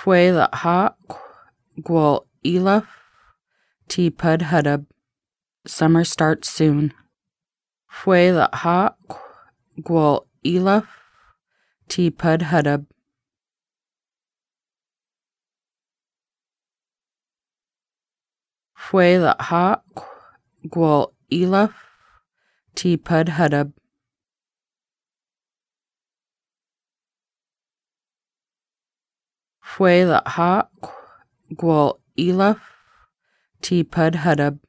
Fue la ha gwal elaf ti pud hudub. Summer starts soon. Fue la ha gwal elaf ti pud hudub. Fue la ha gwal elaf ti pud hudub. Fue la ha gwal elaf ti pud hudub.